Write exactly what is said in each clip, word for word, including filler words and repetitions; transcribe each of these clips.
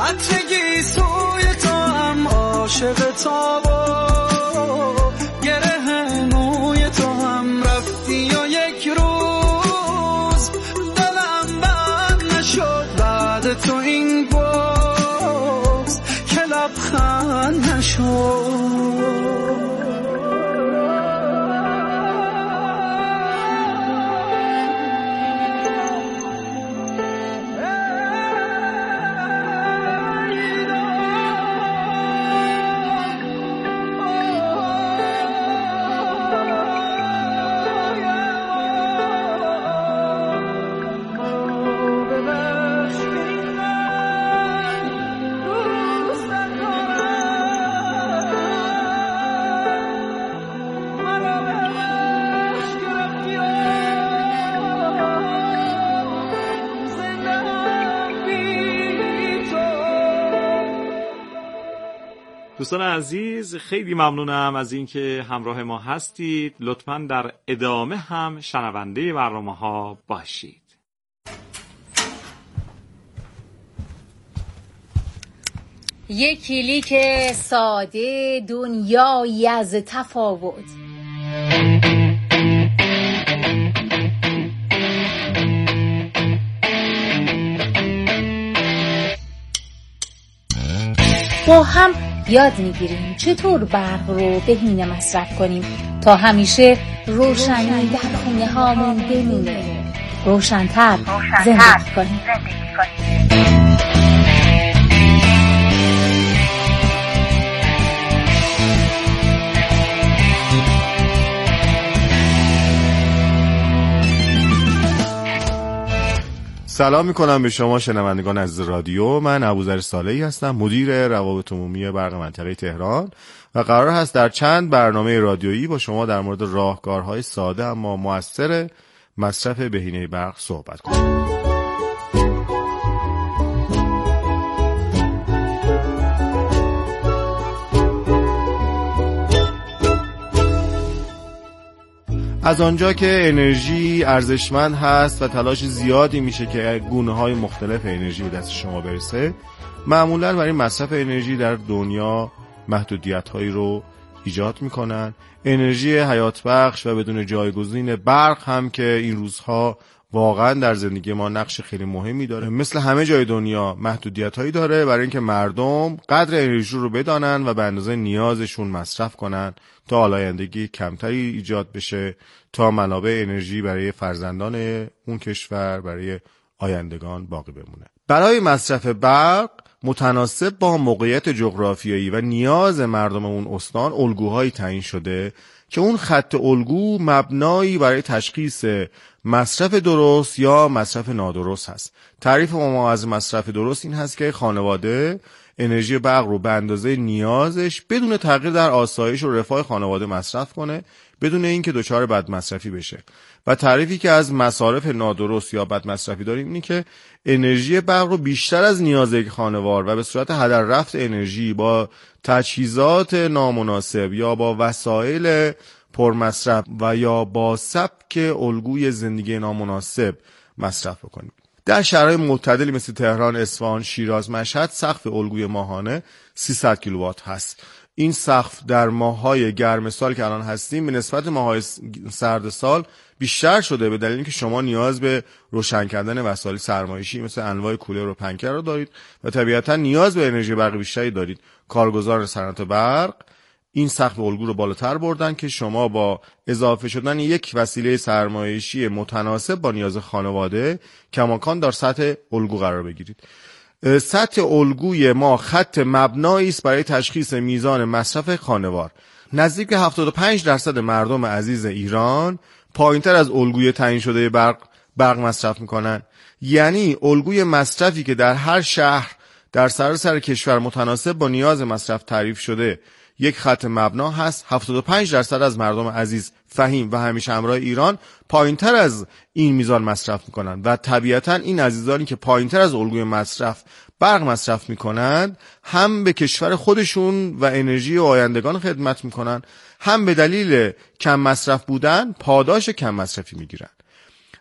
عطرگی سوی تو هم عاشق تابا گره موی تو هم رفتی و یک روز دلم بند نشد بعد تو این باز که لبخند نشد. دوستان عزیز، خیلی ممنونم از اینکه همراه ما هستید. لطفاً در ادامه هم شنونده برنامه‌ها باشید. یک کلیک ساده، دنیایی از تفاوت. با هم یاد میگیریم چطور برق رو بهینه مصرف کنیم تا همیشه روشنی در خونه هامون بمونه، روشن‌تر زندگی کنیم. سلام میکنم به شما شنوندگان از رادیو. من ابوذر صالحی هستم، مدیر روابط عمومی برق منطقه تهران و قرار هست در چند برنامه رادیویی با شما در مورد راهکارهای ساده اما مؤثر مصرف بهینه برق صحبت کنیم. از آنجا که انرژی ارزشمند هست و تلاش زیادی میشه که گونه‌های مختلف انرژی به دست شما برسه، معمولاً برای مصرف انرژی در دنیا محدودیت‌هایی رو ایجاد میکنن. انرژی حیات بخش و بدون جایگزین برق هم که این روزها واقعاً در زندگی ما نقش خیلی مهمی داره، مثل همه جای دنیا محدودیت‌هایی داره برای اینکه مردم قدر انرژی رو بدانن و به اندازه نیازشون مصرف کنن تا آلایندگی کمتری ایجاد بشه، تا منابع انرژی برای فرزندان اون کشور، برای آیندگان باقی بمونه. برای مصرف برق متناسب با موقعیت جغرافیایی و نیاز مردم اون استان الگوهایی تعیین شده که اون خط الگو مبنایی برای تشخیص مصرف درست یا مصرف نادرست هست. تعریف ما از مصرف درست این هست که خانواده انرژی برق رو به اندازه نیازش بدون تغییر در آسایش و رفاه خانواده مصرف کنه، بدون اینکه دچار بد مصرفی بشه. و تعریفی که از مصارف نادرست یا بد مصرفی داریم اینه که انرژی برق رو بیشتر از نیاز یک خانوار و به صورت هدر رفت انرژی با تجهیزات نامناسب یا با وسایل پرمصرف و یا با سبک الگوی زندگی نامناسب مصرف بکنیم. در شهرهای معتدلی مثل تهران، اصفهان، شیراز، مشهد سقف الگوی ماهانه سیصد کیلووات هست. این سقف در ماه‌های گرم سال که الان هستیم به نسبت ماه‌های سرد سال بیشتر شده، به دلیل اینکه شما نیاز به روشن کردن وسایل سرمایشی مثل انواع کولر و پنکر رو دارید و طبیعتاً نیاز به انرژی برق بیشتری دارید. کارگزاران صنعت برق این سقف الگو رو بالاتر بردن که شما با اضافه شدن یک وسیله سرمایشی متناسب با نیاز خانواده کماکان در سطح الگو قرار بگیرید. سطح الگوی ما خط مبنایی است برای تشخیص میزان مصرف خانوار. نزدیک هفتاد و پنج درصد مردم عزیز ایران پایینتر از الگوی تعیین شده برق برق مصرف میکنن. یعنی الگوی مصرفی که در هر شهر در سراسر کشور متناسب با نیاز مصرف تعریف شده یک خط مبنا هست. هفتاد و پنج درصد از مردم عزیز فهیم و همیشه همراه ایران پایینتر از این میزان مصرف میکنند و طبیعتا این عزیزانی که پایینتر از الگوی مصرف برق مصرف میکنند هم به کشور خودشون و انرژی و آیندگان خدمت میکنند، هم به دلیل کم مصرف بودن پاداش کم مصرفی میگیرند.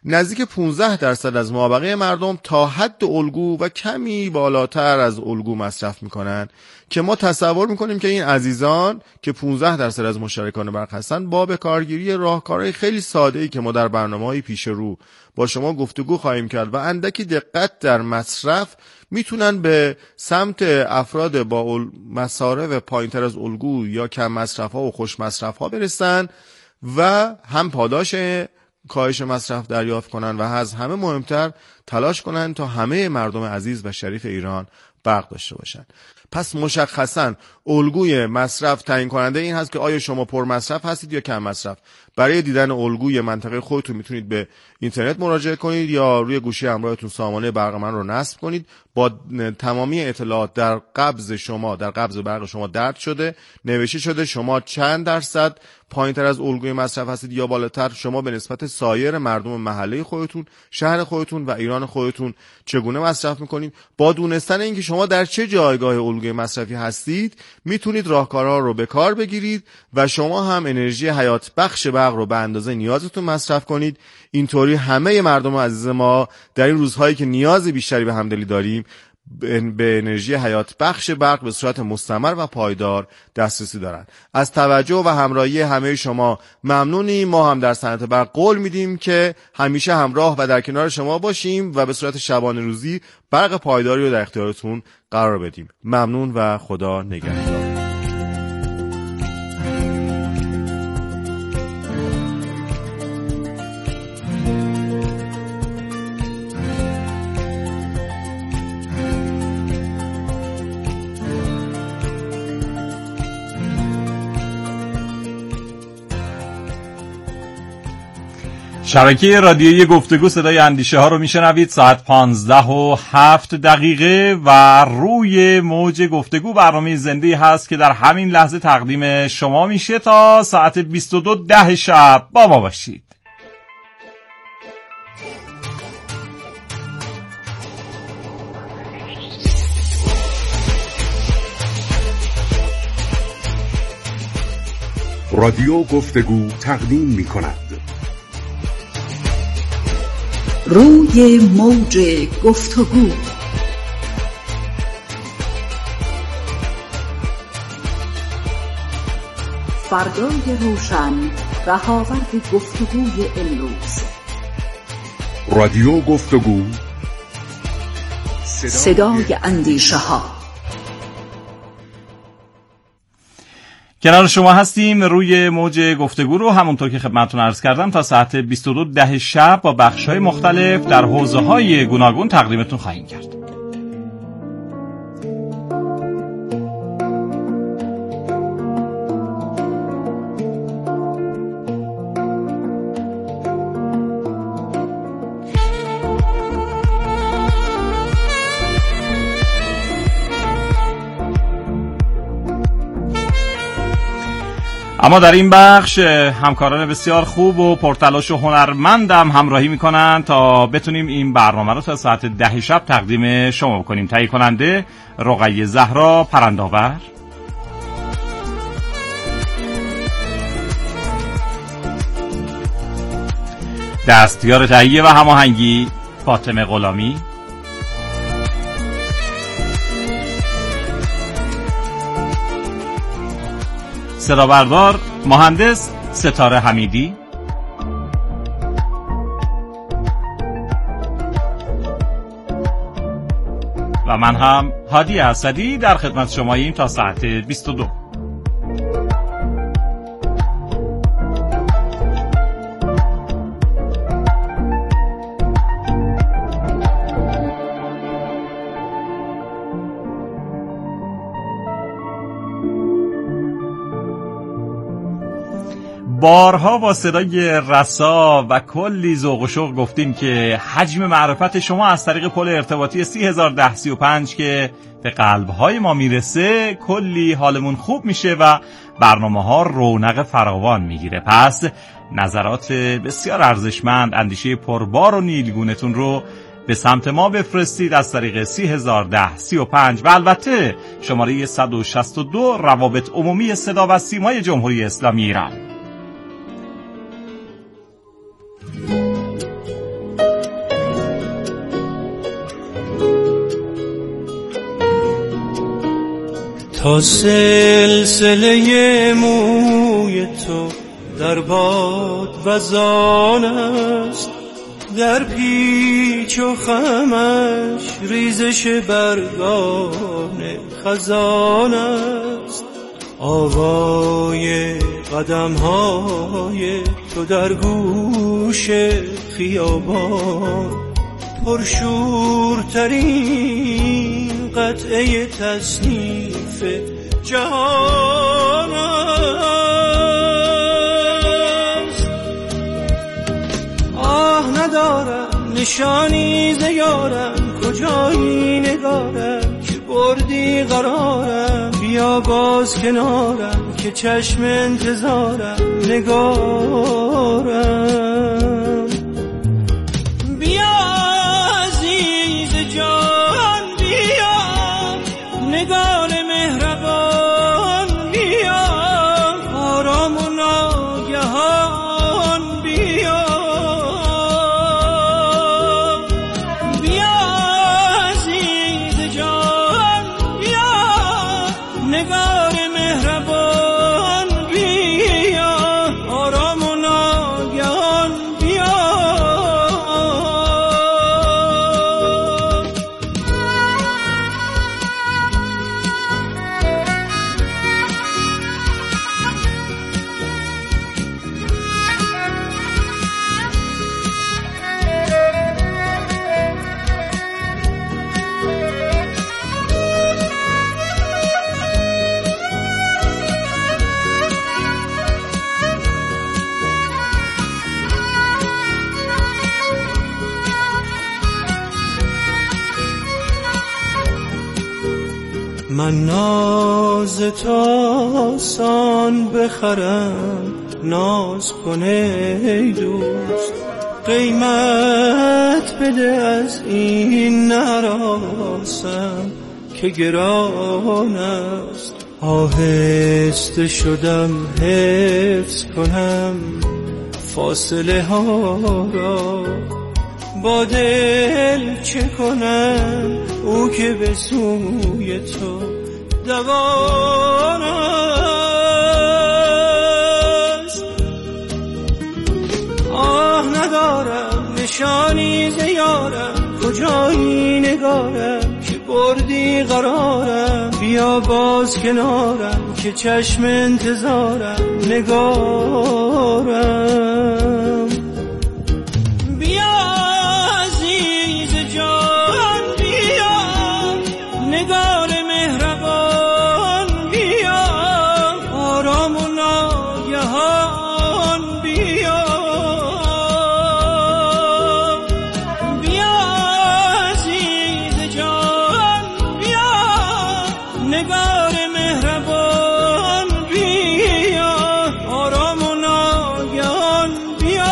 نزدیک پانزده درصد از مابقی مردم تا حد الگو و کمی بالاتر از الگو مصرف میکنن که ما تصور میکنیم که این عزیزان که پانزده درصد از مشترکان برق هستن با به کارگیری راهکارهای خیلی ساده‌ای که ما در برنامه‌های پیش رو با شما گفتگو خواهیم کرد و اندکی دقت در مصرف میتونن به سمت افراد با مصارف پایینتر از الگو یا کم مصرف ها و خوش مصرف ها برسن و هم پاداش کاهش مصرف دریافت کنن و از همه مهمتر تلاش کنن تا همه مردم عزیز و شریف ایران برق داشته باشن. پس مشخصاً الگوی مصرف تعیین کننده این هست که آیا شما پر مصرف هستید یا کم مصرف. برای دیدن الگوی منطقه خودتون میتونید به اینترنت مراجعه کنید یا روی گوشی همراهتون سامانه برق من رو نصب کنید. با تمامی اطلاعات در قبض شما، در قبض برق شما درج شده، نوشته شده شما چند درصد پایینتر از الگوی مصرف هستید یا بالاتر، شما به نسبت سایر مردم محله خودتون، شهر خودتون و ایران خودتون چگونه مصرف میکنید. با دونستن اینکه شما در چه جایگاه الگوی مصرفی هستید میتونید راهکارها رو به کار بگیرید و شما هم انرژی حیات بخش برق رو به اندازه نیازتون مصرف کنید. اینطوری همه مردم عزیز ما در این روزهایی که نیاز بیشتری به همدلی داریم به انرژی حیات بخش برق به صورت مستمر و پایدار دسترسی دارند. از توجه و همراهی همه شما ممنونیم. ما هم در صنعت برق قول میدیم که همیشه همراه و در کنار شما باشیم و به صورت شبانه روزی برق پایداری رو در اختیارتون قرار بدیم. ممنون و خدا نگهدار. شبکه رادیویی گفتگو صدای اندیشه ها رو میشنوید. ساعت پانزده و هفت دقیقه و روی موج گفتگو برنامه زنده هست که در همین لحظه تقدیم شما میشه. تا ساعت بیست و دو ده شب با ما باشید. رادیو گفتگو تقدیم میکند روی موج گفتگو. فردای روشن، رهاورد گفتگوی امروز. رادیو گفتگو، صدای اندیشه ها. کنار شما هستیم روی موج گفتگو رو همونطور که خدمتتون عرض کردم تا ساعت بیست و دو ده شب با بخش‌های مختلف در حوزه‌های گوناگون تقدیمتون خواهیم کرد. اما در این بخش همکاران بسیار خوب و پرتلاش و هنرمندم همراهی میکنن تا بتونیم این برنامه رو تا ساعت ده شب تقدیم شما بکنیم. تهیه کننده رقیه زهرا پرنداور، دستیار تهیه و هماهنگی فاطمه غلامی، صدا بردار مهندس ستاره حمیدی و من هم هادی اسدی در خدمت شماییم تا ساعت بیست و دو. بارها با صدای رسا و کلی ذوق و شوق گفتیم که حجم معرفت شما از طریق پل ارتباطی سی هزار و ده سی و پنج که به قلب‌های ما میرسه کلی حالمون خوب میشه و برنامه‌ها رونق فراوان میگیره. پس نظرات بسیار ارزشمند، اندیشه پربار و نیلگونتون رو به سمت ما بفرستید از طریق سی هزار و ده سی و پنج و البته شماره صد و شصت و دو روابط عمومی صدا و سیمای جمهوری اسلامی ایران. تا سلسله موی تو در باد وزان است، در پیچ و خمش ریزش برگان خزان است. آوای قدم های تو در گوش خیابان، پرشورترین قطعه تصنیف جهان است. آه ندارم نشانی ز یارم، کجایی نگارم که بردی قرارم. بیا باز کنارم که چشم انتظارم نگارم. بیا عزیز جان بیا، نگار مهربان بیا، آرام و ناگهان بیا. بیا عزیز جان بیا، نگار مهربان بیا، آرام و ناگهان بیا. من ناز تو آسان بخرم، ناز کن ای دوست، قیمت بده از این نراسم که گران است. آهسته شدم حفظ کنم فاصله ها را، با دل چه کنم او که به سوی تو دوان است. آه ندارم نشانی ز یارم، کجایی نگارم که بردی قرارم. بیا باز کنارم که چشم انتظارم نگارم. بیا عزیز جان بیا، نگار مهربان بیا، آرام و ناگهان بیا. بیا عزیز جان بیا، نگار مهربان بیا، آرام و ناگهان بیا.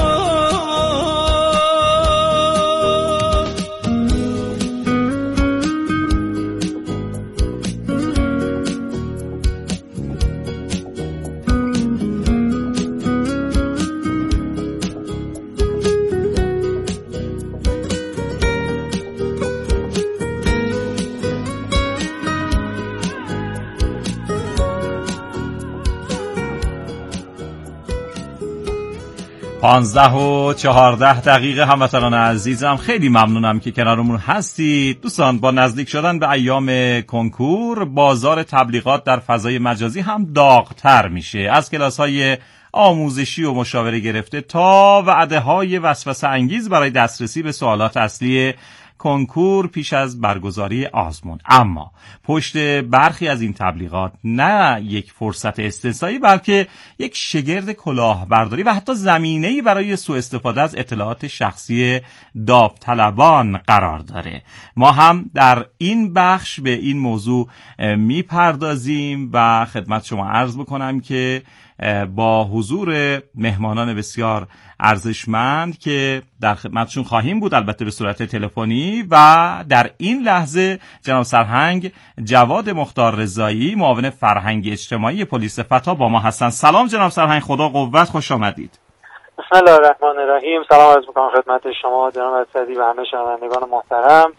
پانزده و چهارده دقیقه هموطنان عزیزم، خیلی ممنونم که کنارمون هستید. دوستان، با نزدیک شدن به ایام کنکور، بازار تبلیغات در فضای مجازی هم داغ‌تر میشه. از کلاس‌های آموزشی و مشاوره گرفته تا وعده‌های وسوسه انگیز برای دسترسی به سوالات اصلی کنکور پیش از برگزاری آزمون. اما پشت برخی از این تبلیغات نه یک فرصت استثنایی، بلکه یک شگرد کلاهبرداری و حتی زمینه‌ای برای سوء استفاده از اطلاعات شخصی داوطلبان قرار داره. ما هم در این بخش به این موضوع میپردازیم و خدمت شما عرض بکنم که با حضور مهمانان بسیار ارزشمند که در خدمتشون خواهیم بود، البته به صورت تلفنی، و در این لحظه جناب سرهنگ جواد مختار رضایی، معاون فرهنگ اجتماعی پلیس فتا با ما هستند. سلام جناب سرهنگ، خدا قوت، خوش آمدید. بسم الله الرحمن الرحیم. سلام عرض می‌کنم خدمت شما جناب اسدی و همه شنوندگان محترم.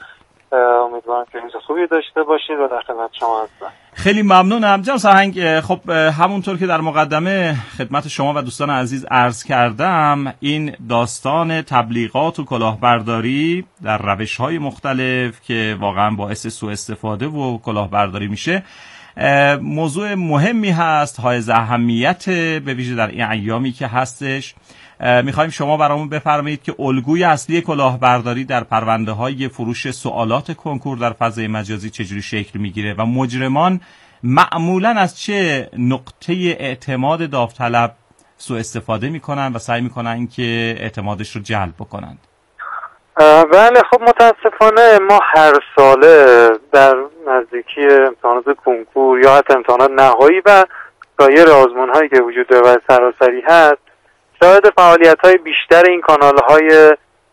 امیدوارم که روز خوبی داشته باشید و در خدمت شما هستم. خیلی ممنونم جناب سرهنگ. خب همونطور که در مقدمه خدمت شما و دوستان عزیز عرض کردم، این داستان تبلیغات و کلاهبرداری در روش‌های مختلف که واقعا باعث سوء استفاده و کلاهبرداری میشه موضوع مهمی هست، حائز اهمیت، به ویژه در این ایامی که هستش. میخوایم شما برامون بفرمایید که الگوی اصلی کلاهبرداری در پرونده‌های فروش سوالات کنکور در فضای مجازی چجوری شکل میگیره و مجرمان معمولاً از چه نقطه اعتماد داوطلب سوء استفاده میکنن و سعی میکنن که اعتمادش رو جلب بکنن؟ بله، خب متاسفانه ما هر ساله در نزدیکی امتحانات کنکور یا حتی امتحانات نهایی و سایر آزمون‌هایی که وجود داره و سراسری هست شاهد فعالیت‌های بیشتر این کانال‌های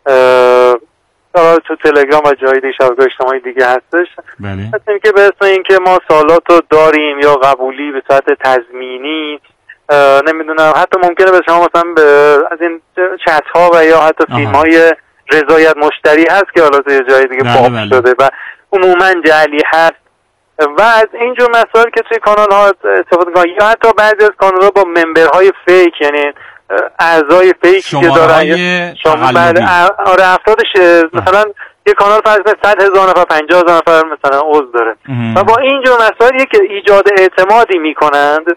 تو تلگرام و جای دیگه شبکه‌های اجتماعی دیگه هستش. بله. مثل که به اسم این که ما سوالات رو داریم یا قبولی به صورت تضمینی، نمیدونم حتی ممکنه به شما مثلا از این چت‌ها و یا حتی فیلم‌های رضایت مشتری هست که حالا توی جای دیگه پاپ بله شده و عموما جعلی هست و از اینجور مسائل که توی کانال ها استفاده می‌کنن یا حتی بعضی از کانال ها با ممبرهای فیک، یعنی اعضای فیکی که دارن شامل آره افرادش مثلا یه کانال فرض کنید صد هزار نفر پنجاه هزار نفر مثلا عضو داره و با اینجور مسائل که ایجاد اعتمادی میکنند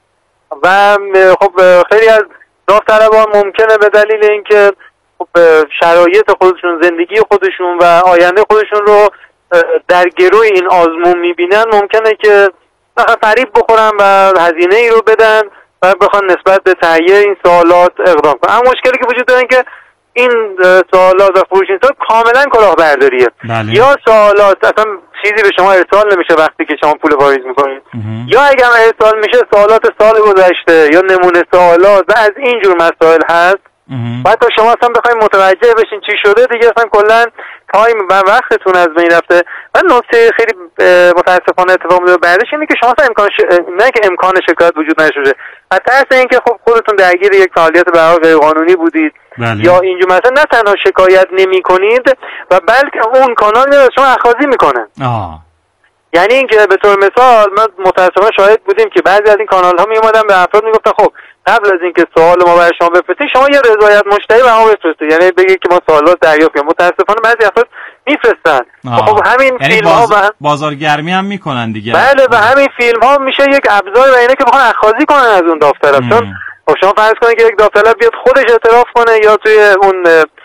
و خب خیلی از داوطلبان ممکنه به دلیل اینکه خب شرایط خودشون، زندگی خودشون و آینده خودشون رو در گروه این آزمون میبینن، ممکنه که مثلا فریب بخورن و هزینه ای رو بدن و بخوان نسبت به تهیه این سوالات اقدام کنن. اما مشکلی که وجود داره که این سوالات و فروش این سوالات کاملا کلاهبرداریه. بله. یا سوالات اصلا چیزی به شما ارسال نمیشه وقتی که شما پول واریز میکنید، یا اگر ارسال میشه سوالات سال گذشته یا نمونه سوالات و از این جور مسائل هست. بعد تا شما اصلا بخواید متوجه بشین چی شده دیگه اصلا کلا تایم و وقتتون از بین رفته. و نکته خیلی متاسفانه اتفاق میفته بعدش اینه که شما اصلا امکان ش... نه که امکان شکایت وجود نشده، از ترس اینکه خب خودتون درگیر یک فعالیت به هر حال غیر قانونی بودید بله. یا اینجور مثلا نه تنها شکایت نمی‌کنید و بلکه اون کانال میاد شما اخاذی میکنه. آه. یعنی اینکه به طور مثال ما متاسفانه شاهد بودیم که بعضی از این کانال‌ها میومدن به افراد میگفتن خب قبل از اینکه سوال ما برای شما بفرستیم شما یه رضایت مشتری به ما بفرستید، یعنی بگید که ما سوالات دریافت کردیم. متاسفانه بعضی افراد میفرستن. خب همین یعنی فیلم‌ها باز... و بازارگرمی هم میکنن دیگه. بله و همین فیلم‌ها میشه یک ابزار برای اینه که بخوان اخاذی کنن از اون داوطلب. چون خب شما فرض کنید که یک داوطلب بیاد خودش اعتراف کنه یا توی اون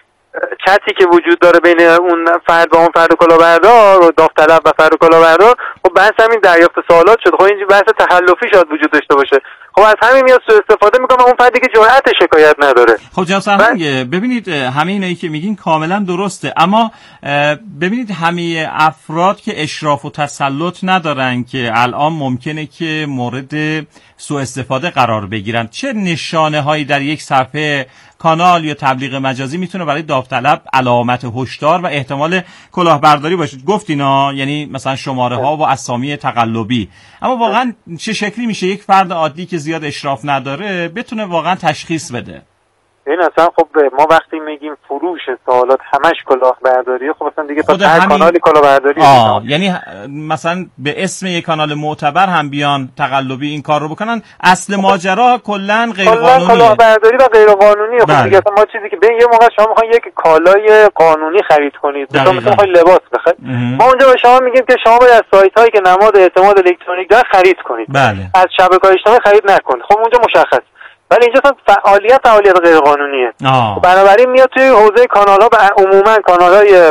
چتی که وجود داره بین اون فرد و اون فرد کلاهبردار و داوطلب و فرد کلاهبردار، خب بحث همین دریافت سوالات شد. خب این بحث تخلفی شاید وجود داشته باشه. خب از همین میاد سوء استفاده میکنه اون فردی که جرأت شکایت نداره. خب جناب سرهنگ ببینید همه اینایی که میگین کاملا درسته، اما ببینید همه افراد که اشراف و تسلط ندارن که الان ممکنه که مورد سوء استفاده قرار بگیرن. چه نشانه هایی در یک صفحه کانال یا تبلیغ مجازی میتونه برای داوطلب علامت هشدار و احتمال کلاهبرداری باشه؟ گفتینا یعنی مثلا شماره ها و اسامی تقلبی، اما واقعا چه شکلی میشه یک فرد عادی که زیاد اشراف نداره بتونه واقعا تشخیص بده؟ این اصلا خب ما وقتی میگیم فروش سوالات همش کلاهبرداریه، خب اصلا دیگه تا هر کانالی کلاهبرداری. آه یعنی مثلا به اسم یک کانال معتبر هم بیان تقلبی این کار رو بکنن، اصل ماجرا کلا غیر قانونیه. کلاهبرداری و غیر قانونیه. خب دیگه ما چیزی که ببین یه موقع شما میخواین یک کالای قانونی خرید کنید، مثلا میخواین لباس بخرید، ما اونجا به شما میگیم که شما باید از سایت هایی که نماد اعتماد الکترونیک داره خرید کنید. بله. از شبکه‌های اجتماعی خرید نکنید. خب اونجا مشخص. ولی اینجا فعالیت فعالیت غیر قانونیه. بنابراین میاد توی حوزه کانال ها و عموما کانال های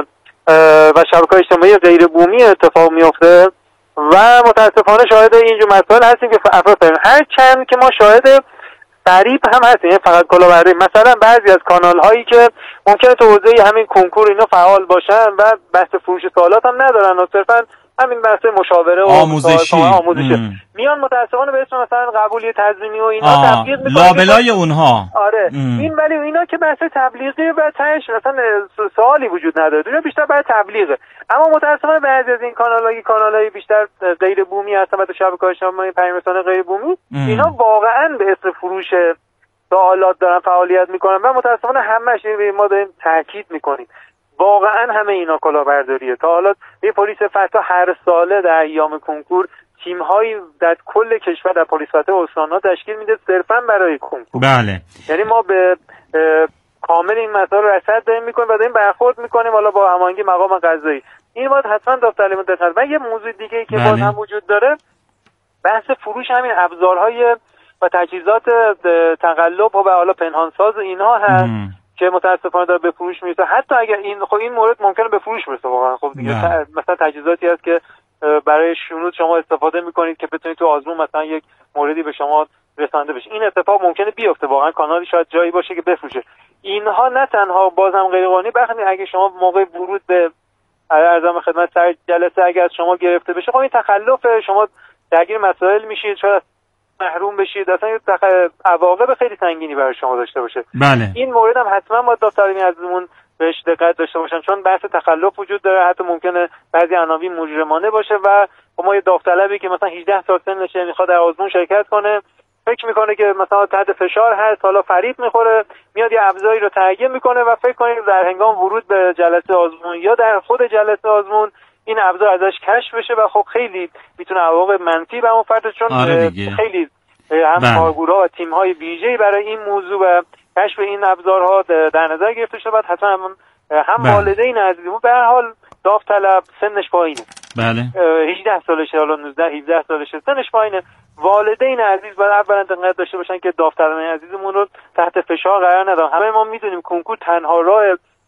و شبکه‌های اجتماعی غیر بومی اتفاق میفته و متاسفانه شاهد اینجور مسائل هستیم که افراد داریم. هر چند که ما شاهد فریب هم هستیم، یعنی فقط کلاهبرداری. مثلا بعضی از کانال هایی که ممکنه تو حوزه همین کنکور اینا فعال باشن و بحث فروش سوالات هم ندارن و صرفا همین بحث مشاوره و آموزشی آموزشی میان متاسفانه به اسم مثلا قبولی تضمینی و اینا تبلیغ میکنن لابلای اونها. آره ام. این ولی اینا که بحث تبلیغی و تهش مثلا سوالی وجود نداره، اینا بیشتر برای تبلیغه. اما متاسفانه بعضی از این کانال‌های کانال‌های بیشتر غیر بومی هستن و تو شبکه‌های اجتماعی پیام‌رسان غیر بومی ام. اینا واقعا به اسم فروش سوالات دارن فعالیت میکنن و متاسفانه همه‌اش ما داریم تاکید میکنیم واقعا همه اینا کلاهبرداریه. تا حالا یه پلیس فتا هر ساله در ایام کنکور تیم‌هایی در کل کشور در پلیس فتا استان‌ها تشکیل میده صرفاً برای کنکور. بله. یعنی ما به کامل این مسائل رو رصد داریم می‌کنیم و داریم برخورد می‌کنیم حالا با هماهنگی مقام قضایی. این باید حتما داوطلبان دقت. و یه موضوع دیگه ای که باز هم وجود داره بحث فروش همین ابزارهای و تجهیزات تقلب و حالا پنهانساز اینها هست مم. که متاسفانه داره به فروش میرسه. حتی اگر این خب این مورد ممکنه به فروش برسه واقعا. خب دیگه ت... مثلا تجهیزاتی هست که برای شنود شما استفاده میکنید که بتونید تو آزمون مثلا یک موردی به شما رسانده بشه. این اتفاق ممکنه بیفته واقعا، کانالی شاید جایی باشه که بفروشه. اینها نه تنها بازم غیر قانونی، بلکه اگه شما موقع ورود به ارزم خدمت سر جلسه اگر از شما گرفته بشه، خب این تخلف شما درگیر مسائل میشید، شاید محروم بشید، اصلا یه تخ... عواقب خیلی سنگینی برای شما داشته باشه. بله. این مورد هم حتما باید داوطلبین عزیزمون بهش دقت داشته باشن، چون بحث تخلف وجود داره، حتی ممکنه بعضی عناوین مجرمانه باشه و ما یه داوطلبی که مثلا هجده سال سنشه میخواد در آزمون شرکت کنه، فکر میکنه که مثلا تحت فشار هست، حالا فریب میخوره، میاد یه ابزاری رو تهیه میکنه و فکر کنه در هنگام ورود به جلسه آزمون یا در خود جلسه آزمون این ابزار ازش کشف بشه و خب خیلی میتونه عواقب منفی به اون فرد، چون آره خیلی هم کارگروها و تیم‌های ویژه‌ای برای این موضوع و کشف این ابزارها در نظر گرفته شده. بعد حتما هم, هم والدین عزیزمون به هر حال داوطلب سنش پایینه. بله. هجده سالشه، حالا نوزده هجده سالشه، سنش پایینه. والدین عزیز باید اولا دقت داشته باشن که داوطلبان عزیزمون رو تحت فشار قرار ندن. همه ما میدونیم کنکور تنها راه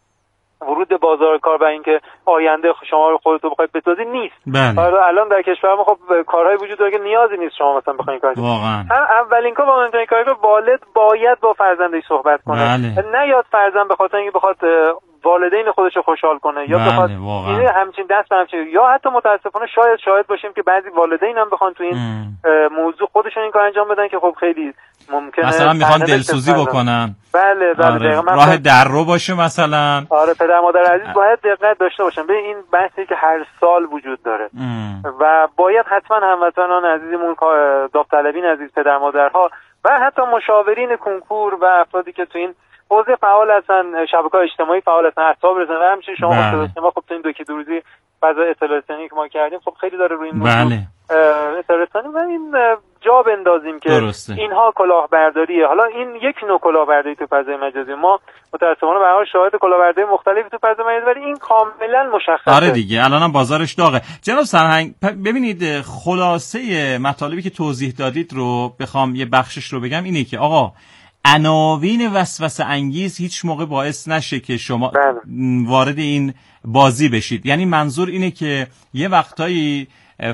ورود به بازار کار و اینکه آینده شما رو خودتون بخواید بسازید نیست. بله. الان در کشور ما خب کارهای وجود داره که نیازی نیست شما مثلا بخواید کار کنید. واقعا. اولین کار با مهمترین کاری که والد باید با فرزندش صحبت کنه. بله. نه یاد فرزند به خاطر اینکه بخواد والدین خودش رو خوشحال کنه یا بله. بخواد این همچین دست به همچین، یا حتی متاسفانه شاید شاید باشیم که بعضی والدین هم بخوان تو این موضوع خودشون این کار انجام بدن که خب خیلی ممکنه مثلا میخوان دلسوزی بکنن. بله بله. آره. راه در رو باشه مثلا. آره پدر مادر عزیز باید دقت داشته باشن به این بحثی که هر سال وجود داره ام. و باید حتما هموطنان عزیزمون داوطلبین عزیز، پدر مادرها و حتی مشاورین کنکور و افرادی که تو این حوزه فعال هستن، شبکه‌های اجتماعی فعال هستن، اطلاع برسن و همچنین شما خودتون ما خب تو این دو که دو روزی فضا اطلاع رسانی که ما کردیم خب خیلی داره روی این موضوع بله. اطلاع رسانی و این جا بندازیم که درسته. اینها کلاهبرداریه. حالا این یک نوع کلاهبرداری تو فضای مجازی، ما متأسفانه به هر حال شاهد کلاهبرداری مختلفی تو فضای مجازی، ولی این کاملا مشخصه. آره دیگه الانم بازارش داغه. جناب سرهنگ ببینید خلاصه مطالبی که توضیح دادید رو بخوام یه بخشش رو بگم اینه که آقا عناوین وسوسه انگیز هیچ موقع باعث نشه که شما بله. وارد این بازی بشید. یعنی منظور اینه که یه وقتایی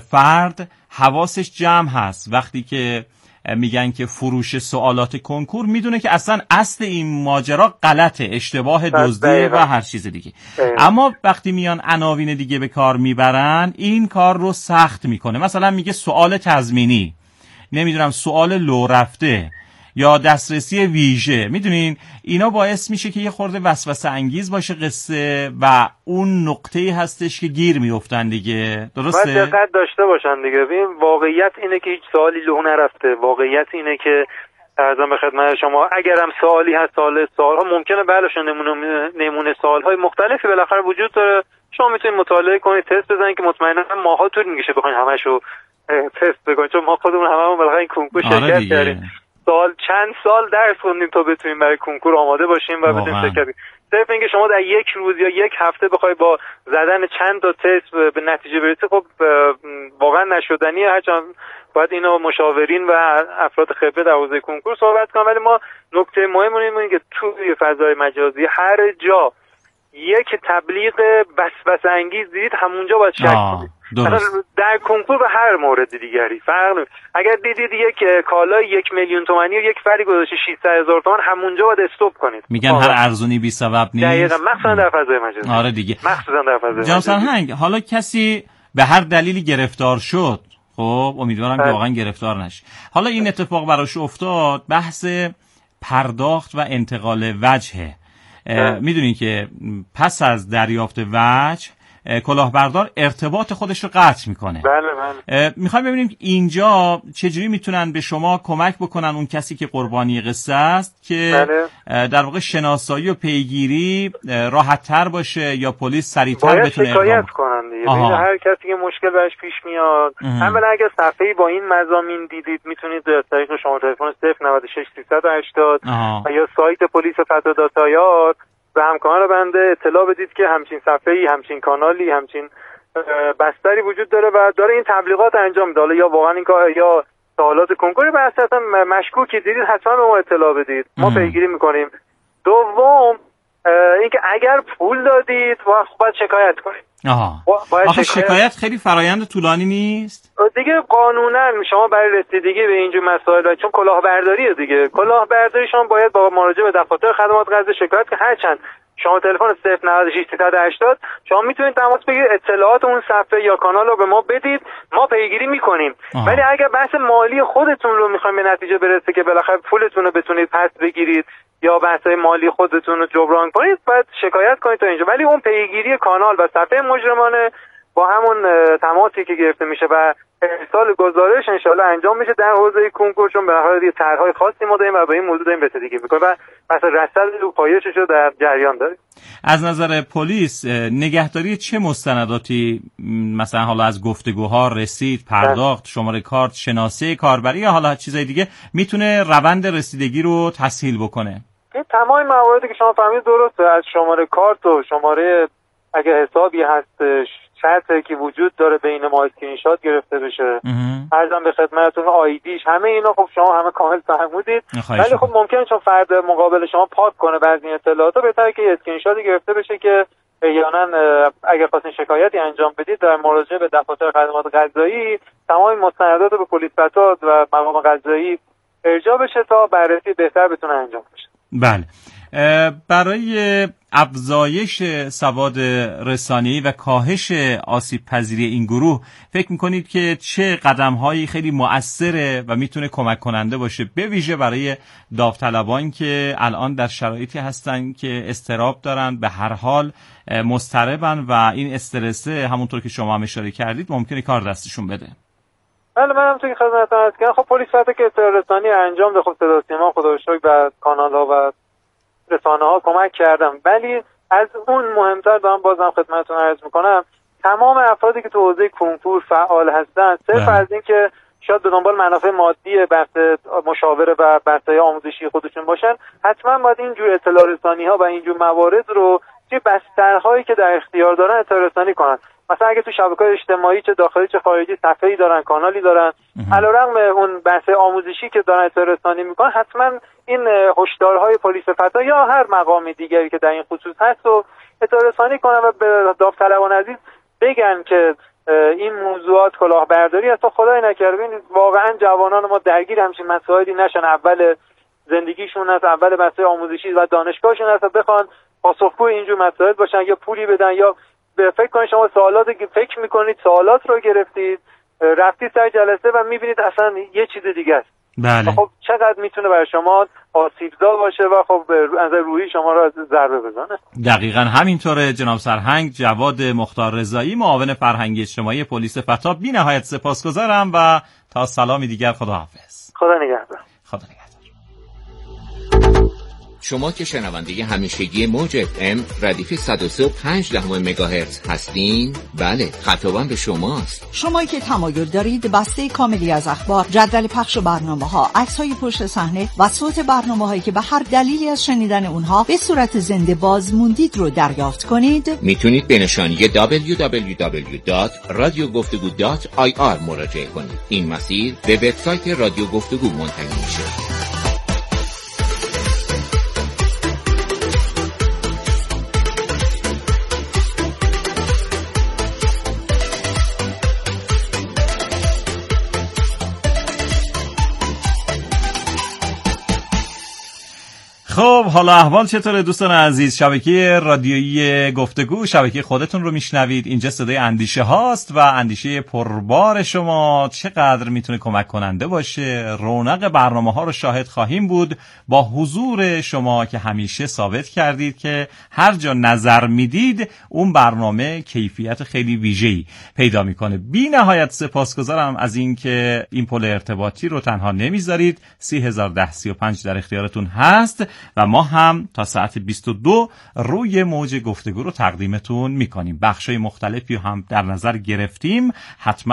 فرد حواسش جمع هست وقتی که میگن که فروش سوالات کنکور، میدونه که اصلا اصل این ماجرا غلطه، اشتباه دزدی و هر چیز دیگه. اما وقتی میان عناوین دیگه به کار میبرن این کار رو سخت میکنه. مثلا میگه سوال تضمینی، نمیدونم سوال لو رفته یا دسترسی ویژه. میدونین اینا باعث میشه که یه خورده وسوسه انگیز باشه قصه و اون نقطه‌ای هستش که گیر میافتن دیگه. درسته؟ باید دقت داشته باشن دیگه. ببین واقعیت اینه که هیچ سوالی لو نرفته. واقعیت اینه که ارزم به خدمت شما اگرم سوالی هست، سوال سوال‌ها ممکنه بلاشون نمونه نمونه سوال‌های مختلفی بالاخره وجود داره. شما میتونید مطالعه کنید، تست بزنید که مطمئنا ماها طول میکشه بخواید همشو تست بکنید، چون ما خودمون هممون بالاخره این کنکور شرکت کردیم. سال چند سال درس خوندیم تا بتونیم برای کنکور آماده باشیم و بتونیم شرکت کنیم. صرف اینکه شما در یک روز یا یک هفته بخوای با زدن چند تا تست به نتیجه برسی خب واقعا نشدنیه. هرچند باید اینو مشاورین و افراد خبره در حوزه کنکور صحبت کنن، ولی ما نکته مهم اینه که توی فضای مجازی هر جا یک تبلیغ وسوسه انگیز دیدید همونجا باید شک کنید. در کنکور و هر مورد دیگری فرق نمیکنه. اگر دیدید یک کالای یک میلیون تومانی و یک فری گذاشته ششصد هزار تومان، همونجا باید استاپ کنید. میگن هر ارزونی بی سبب نیست. دقیقاً، مخصوصا در فضای مجازی. آره دیگه. مخصوصا در فضای مجازی. جناب سرهنگ، حالا کسی به هر دلیلی گرفتار شد، خب امیدوارم که واقعا گرفتار نشه. حالا این اتفاق براش افتاد، بحث پرداخت و انتقال وجهه. میدونین که پس از دریافت وجه کلاهبردار ارتباط خودش رو قطع میکنه. بله بله. میخوایم ببینیم اینجا چجوری میتونن به شما کمک بکنن اون کسی که قربانی قصه است که بله. در واقع شناسایی و پیگیری راحت تر باشه یا پلیس سریعتر بتونه شکایت کنن دیگه. هر کسی که مشکل بهش پیش میاد، اولا اگه صفحه‌ای با این مضامین دیدید میتونید از طریق شماره تلفن صفر نود و شش سیصد و هشتاد و یا سایت پلیس فتح داتایات به همکاران بنده اطلاع بدید که همچین صفحه‌ای، همچین کانالی، همچین بستری وجود داره و داره این تبلیغات انجام میده. حالا یا واقعا این کار یا سوالات کنکوری به اساسا مشکوکی دیدید حتما به ما اطلاع بدید، ما پیگیری میکنیم. دوم اینکه اگر پول دادید باید شکایت کنید. آها. آخه شکایت... شکایت خیلی فرایند طولانی نیست دیگه. قانونا شما برای رسیدگی به اینجور مسائل، چون کلاهبرداریه دیگه، کلاهبرداری شما باید با مراجعه به دفاتر خدمات غذایی شکایت که هرچند شما تلفن صفر نود و شش سیصد و هشتاد شما میتونید تماس بگیرید، اطلاعات اون صفحه یا کانال رو به ما بدید، ما پیگیری میکنیم. ولی اگر بحث مالی خودتون رو میخوایم به نتیجه برسه که بالاخره پولتون رو بتونید پس بگیرید یا بحث‌های مالی خودتون رو جبران کنید، باید شکایت کنید تا اینجا. ولی اون پیگیری کانال و صفحه مجرمانه با همون تماسی که گرفته میشه و ارسال گزارش انشالله انجام میشه در حوزه کنکور، چون به هر حال طرح‌های خاصی ما داریم و به این موضوع داریم رسیدگی میکنیم و مثلا رصد و پایشش رو در جریان داریم. از نظر پلیس نگهداری چه مستنداتی مثلا حالا از گفتگوها، رسید، پرداخت، شماره کارت، شناسه کاربری یا حالا چیزای دیگه میتونه روند رسیدگی رو تسهیل بکنه؟ تمام مواردی که شما فهمید درسته، از شماره کارت و شماره اگه حسابی هستش، شرطی که وجود داره بین ما اسکرین شات گرفته بشه، عرضم به خدمتتون آیدیش، همه اینا خب شما همه کامل فهمیدید. ولی خب ممکنه چون فرد مقابل شما پاک کنه بعضی اطلاعاتو، بهتره که اسکرین شات گرفته بشه که احیانا اگه خواستین شکایتی انجام بدید در مراجعه به دفاتر خدمات قضایی تمام مستندات رو به پلیس فتاد و مقام قضایی ارجاع بشه تا بررسی بهتر بتونه انجام بشه. بله. برای افزایش سواد رسانه‌ای و کاهش آسیب پذیری این گروه فکر میکنید که چه قدم‌هایی خیلی مؤثره و میتونه کمک کننده باشه، به ویژه برای داوطلبان که الان در شرایطی هستن که اضطراب دارن، به هر حال مضطربن و این استرس همونطور که شما هم اشاره کردید ممکنه کار دستشون بده؟ بله منم توی خدمتتون هستم که خب پلیس فتح که اطلاع رسانی انجام ده، خب صدا سیما خدا رو شکر به کانال‌ها و رسانه‌ها کمک کردم. ولی از اون مهمتر دارم بازم خدمتتون عرض میکنم، تمام افرادی که تو حوزه کنکور فعال هستن صرف از این که شاید به دنبال منافع مادی بحث مشاوره و بحث‌های آموزشی خودشون باشن، حتما باید اینجور اطلاع رسانی‌ها و اینجور موارد رو توی بسترهایی که در اختیار دارن اطلاع رسانی کنن. مثلا اگه تو شبکه‌های اجتماعی چه داخلی چه خارجی صفحه‌ای دارن، کانالی دارن، علیرغم اون بحث آموزشی که دارن اطلاع رسانی میکنن، حتما این هشدارهای پلیس فتح یا هر مقام دیگری که در این خصوص هست رو اطلاع رسانی کنن و به داوطلبان عزیز بگن که این موضوعات کلاهبرداری است تا خدای نکرده ببینید واقعا جوانان ما درگیر همچین مسائلی نشن، اول زندگیشون هست، اول بحث آموزشی و دانشگاهشون هست، بخوان پاسخگوی اینجور مسائل باشن یا پولی بدن یا فکر کنید شما سوالاتی که فکر میکنید سوالات رو گرفتید رفتید سر جلسه و میبینید اصلا یه چیز دیگه است. بله. خب چقدر میتونه برای شما آسیبزا باشه و خب از روحی شما رو ضربه بزنه. دقیقاً همینطوره جناب سرهنگ. جواد مختار رضایی، معاون فرهنگی اجتماعی پلیس فتح، بی نهایت سپاسگزارم و تا سلامی دیگر خداحافظ. خدا نگهدار. خدا نگهدار. شما که شنونده همیشگی موج اف ام ردیف صد و سه و پنج دهم مگاهرتز هستین، بله خطابم به شماست. شما که تمایل دارید بسته کاملی از اخبار، جدول پخش برنامه‌ها، عکس‌های پشت صحنه و صوت برنامه‌هایی که به هر دلیلی از شنیدن اونها به صورت زنده باز موندید رو دریافت کنید، میتونید به نشانی دبلیو دبلیو دبلیو دات رادیو گفتگو دات آی آر مراجعه کنید. این مسیر به وبسایت رادیو گفتگو منتقل میشه. خب حالا احوال چطوره دوستان عزیز؟ شبکه رادیویی گفتگو، شبکه خودتون رو میشنوید. اینجا صدای اندیشه هاست و اندیشه پربار شما چقدر میتونه کمک کننده باشه. رونق برنامه ها رو شاهد خواهیم بود با حضور شما که همیشه ثابت کردید که هر جا نظر میدید اون برنامه کیفیت خیلی ویژه‌ای پیدا میکنه. بی نهایت سپاسگزارم از این که این پل ارتباطی رو تنها نمیذارید. سی هزار و ده سی و پنج در اختیارتون هست و ما هم تا ساعت بیست و دو روی موج گفتگو رو تقدیمتون میکنیم. بخشای مختلفی هم در نظر گرفتیم. حتما